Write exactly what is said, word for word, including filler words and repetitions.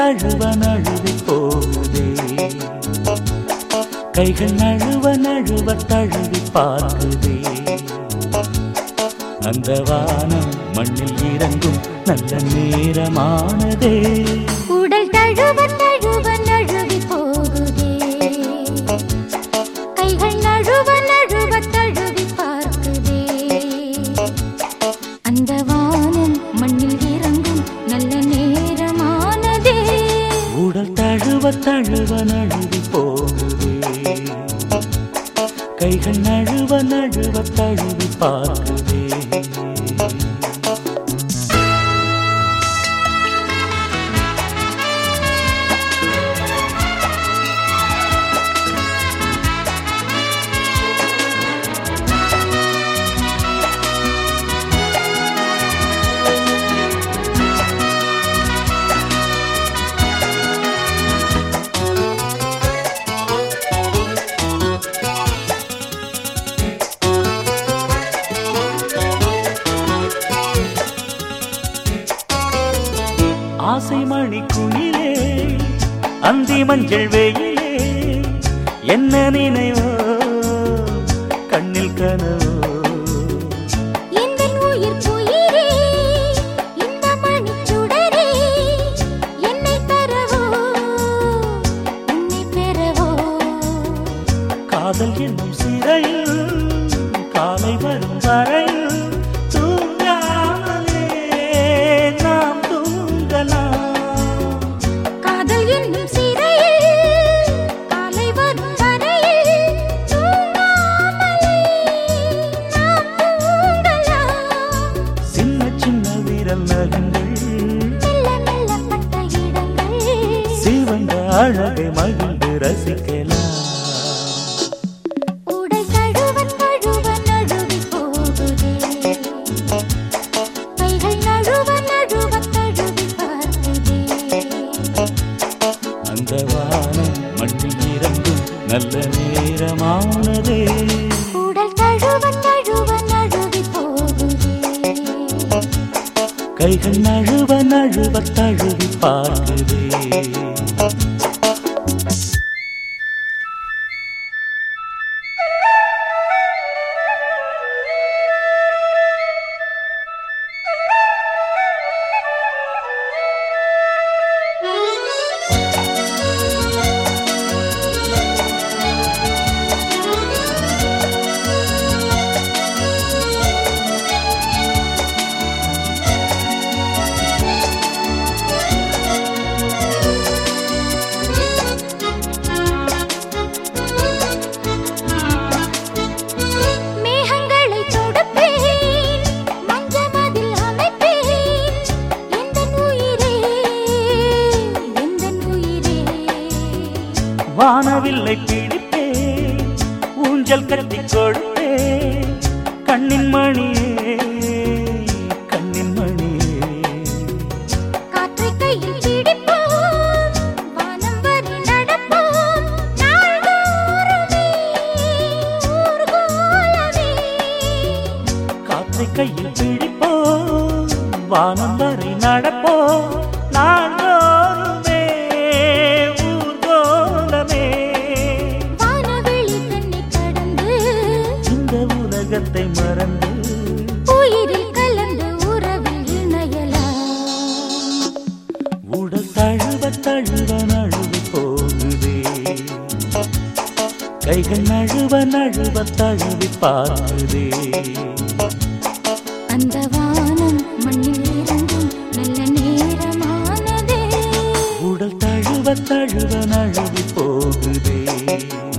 தழுவ நழுவி போகுதே, கைகள் நழுவ நழுவ தழுவி பார்க்குதே. அந்த வானம் மண்ணில் இறங்கும் நல்ல நேரமானதே. உடல் தழுவ தழுவ நழுவி போகுதே, கைகள் நழுவ நழுவ தழுவி பார்க்குதே. அந்த வானம் மண்ணில் இறங்கும் நல்ல நேரமானதே. உடல் தழுவ தழுவ நழுவி போகுதே, கைகள் நழுவ நழுவ தழுவி பார்க்குதே. ஆசை மணி குயிலே அந்தி மஞ்சள் வெயிலே, என்ன நினைவோ கண்ணில் கனவோ. எந்தன் உயிர் உயிரே இந்த மணிச்சுடரே, என்னை தரவோ உன்னை பெறவோ. காதல் என்னும் சிறையில் காலை வரும் வரையில் தூங்காமலே நாம் தூங்கலாம். காதல் என்னும் சிறையில் காலை வரும் வரையில் தூங்காமலே நாம் தூங்கலாம். சின்ன சின்ன விரல் நகங்கள் மெல்ல மெல்ல பட்ட இடங்கள், சிவந்த அழகை மகிழ்ந்து ரசிக்கலாம். உடல் தழுவ தழுவ நழுவி போகுதே, கைகள் நழுவ நழுவ தழுவி பார்க்குதே. அந்த வானம் மண்ணில் இறங்கும் நல்ல நேரமானதே. உடல் தழுவ தழுவ நழுவி போகுதே, கைகள் நழுவ நழுவ தழுவி பார்க்குதே. மேகங்களை தொடுப்பேன், மஞ்சமதில் அமைப்பேன். எந்தன் உயிரே எந்தன் உயிரே, வானவில்லை பிடிப்பேன், ஊஞ்சல் கட்டி கொடுப்பேன். கண்ணின் மணியே கண்ணின் மணியே, காற்றை கையில் பிடிப்போம், வானம் வரை நடப்போம். நாள்தோறுமே ஊர்கோலமே, காற்றை கையில் பிடிப்போம், வானம் வரை நடப்போம். நாள்தோறுமே ஊர்கோலமே, வானவெளி தன்னை கடந்து இந்த உலகத்தை மறந்து உயிரில் கலந்து உறவில் இணையலாம். உடல் தழுவ தழுவ நழுவி போகுதே, கைகள் நழுவ நழுவ தழுவி பார்க்குதே. அந்த வானம் மண்ணில் இறங்கும் நல்ல நேரமானதே. உடல் தழுவ தழுவ நழுவி போகுதே.